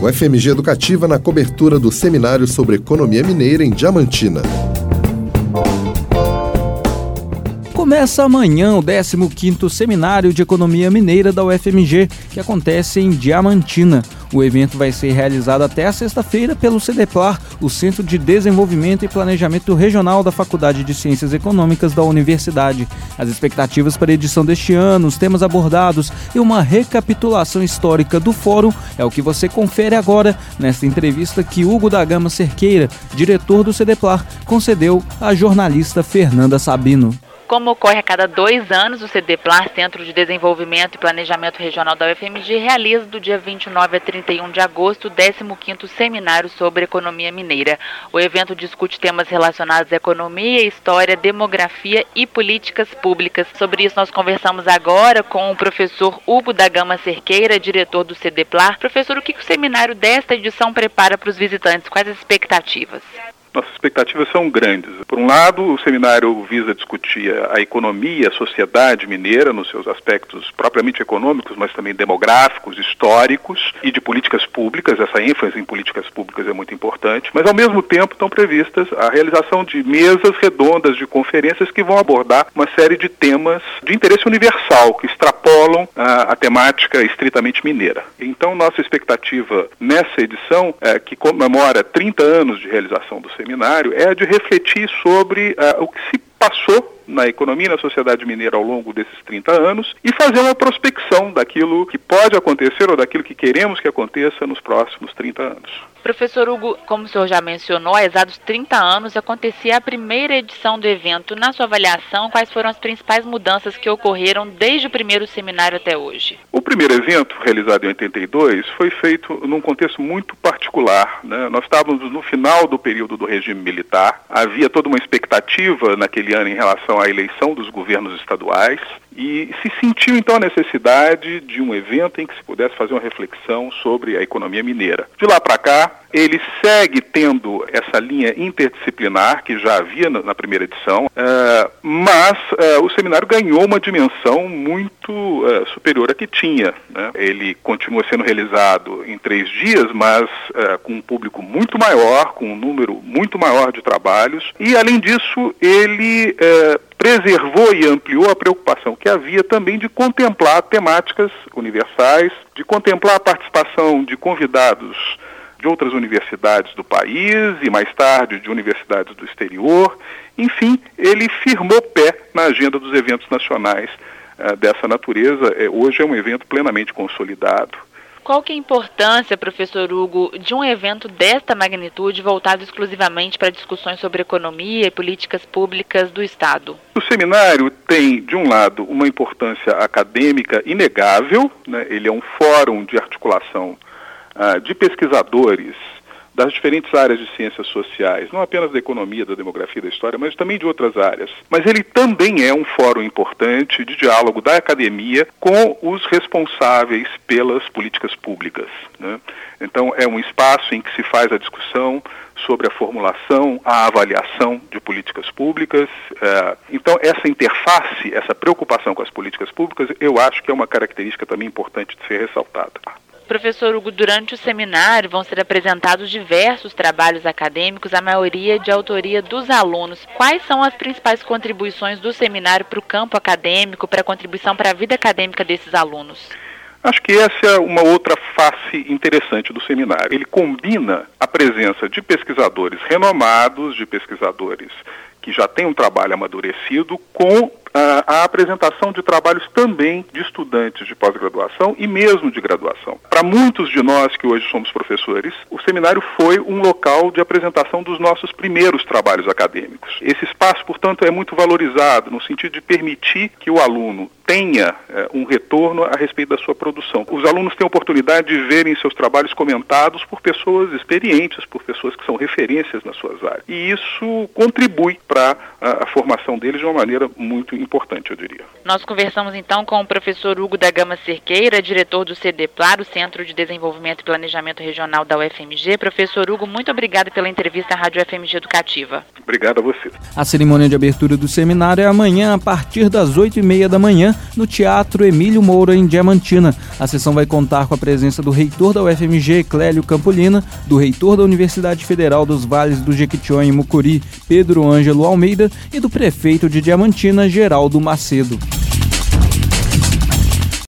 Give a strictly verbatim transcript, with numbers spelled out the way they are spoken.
O F M G Educativa na cobertura do seminário sobre economia mineira em Diamantina. Começa amanhã o décimo quinto Seminário de Economia Mineira da U F M G, que acontece em Diamantina. O evento vai ser realizado até a sexta-feira pelo CEDEPLAR, o Centro de Desenvolvimento e Planejamento Regional da Faculdade de Ciências Econômicas da Universidade. As expectativas para a edição deste ano, os temas abordados e uma recapitulação histórica do fórum é o que você confere agora nesta entrevista que Hugo da Gama Cerqueira, diretor do CEDEPLAR, concedeu à jornalista Fernanda Sabino. Como ocorre a cada dois anos, o CEDEPLAR, Centro de Desenvolvimento e Planejamento Regional da U F M G, realiza do dia vinte e nove a trinta e um de agosto o décimo quinto Seminário sobre Economia Mineira. O evento discute temas relacionados à economia, história, demografia e políticas públicas. Sobre isso, nós conversamos agora com o professor Hugo da Gama Cerqueira, diretor do CEDEPLAR. Professor, o que o seminário desta edição prepara para os visitantes? Quais as expectativas? Nossas expectativas são grandes. Por um lado, o seminário visa discutir a economia, a sociedade mineira, nos seus aspectos propriamente econômicos, mas também demográficos, históricos e de políticas públicas. Essa ênfase em políticas públicas é muito importante. Mas, ao mesmo tempo, estão previstas a realização de mesas redondas de conferências que vão abordar uma série de temas de interesse universal, que extrapolam a, a temática estritamente mineira. Então, nossa expectativa nessa edição, é, que comemora trinta anos de realização do seminário, seminário é de refletir sobre uh, o que se passou na economia e na sociedade mineira ao longo desses trinta anos e fazer uma prospecção daquilo que pode acontecer ou daquilo que queremos que aconteça nos próximos trinta anos. Professor Hugo, como o senhor já mencionou, há exatos trinta anos acontecia a primeira edição do evento. Na sua avaliação, quais foram as principais mudanças que ocorreram desde o primeiro seminário até hoje? O primeiro evento, realizado em oitenta e dois, foi feito num contexto muito particular, né? Nós estávamos no final do período do regime militar, havia toda uma expectativa naquele ano em relação à eleição dos governos estaduais e se sentiu então a necessidade de um evento em que se pudesse fazer uma reflexão sobre a economia mineira. De lá para cá, ele segue tendo essa linha interdisciplinar que já havia na, na primeira edição, uh, mas uh, o seminário ganhou uma dimensão muito uh, superior à que tinha, né? Ele continua sendo realizado em três dias, mas uh, com um público muito maior, com um número muito maior de trabalhos, e além disso ele uh, preservou e ampliou a preocupação que havia também de contemplar temáticas universais, de contemplar a participação de convidados de outras universidades do país e mais tarde de universidades do exterior. Enfim, ele firmou pé na agenda dos eventos nacionais uh, dessa natureza. É, hoje é um evento plenamente consolidado. Qual que é a importância, professor Hugo, de um evento desta magnitude voltado exclusivamente para discussões sobre economia e políticas públicas do Estado? O seminário tem, de um lado, uma importância acadêmica inegável, né? Ele é um fórum de articulação uh, de pesquisadores das diferentes áreas de ciências sociais, não apenas da economia, da demografia, da história, mas também de outras áreas. Mas ele também é um fórum importante de diálogo da academia com os responsáveis pelas políticas públicas, né? Então, é um espaço em que se faz a discussão sobre a formulação, a avaliação de políticas públicas. É, então, essa interface, essa preocupação com as políticas públicas, eu acho que é uma característica também importante de ser ressaltada. Professor Hugo, durante o seminário vão ser apresentados diversos trabalhos acadêmicos, a maioria de autoria dos alunos. Quais são as principais contribuições do seminário para o campo acadêmico, para a contribuição para a vida acadêmica desses alunos? Acho que essa é uma outra face interessante do seminário. Ele combina a presença de pesquisadores renomados, de pesquisadores que já têm um trabalho amadurecido, com a, a apresentação de trabalhos também de estudantes de pós-graduação e mesmo de graduação. Para muitos de nós que hoje somos professores, o seminário foi um local de apresentação dos nossos primeiros trabalhos acadêmicos. Esse espaço, portanto, é muito valorizado no sentido de permitir que o aluno tenha é, um retorno a respeito da sua produção. Os alunos têm a oportunidade de verem seus trabalhos comentados por pessoas experientes, por pessoas que são referências nas suas áreas. E isso contribui para a, a formação deles de uma maneira muito importante, eu diria. Nós conversamos então com o professor Hugo da Gama Cerqueira, diretor do CEDEPLAR, o Centro de Desenvolvimento e Planejamento Regional da U F M G. Professor Hugo, muito obrigado pela entrevista à Rádio F M G Educativa. Obrigado a você. A cerimônia de abertura do seminário é amanhã, a partir das oito e meia da manhã, no Teatro Emílio Moura, em Diamantina. A sessão vai contar com a presença do reitor da U F M G, Clélio Campolina, do reitor da Universidade Federal dos Vales do Jequitinhonha e Mucuri, Pedro Ângelo Almeida, e do prefeito de Diamantina, Geraldo Macedo.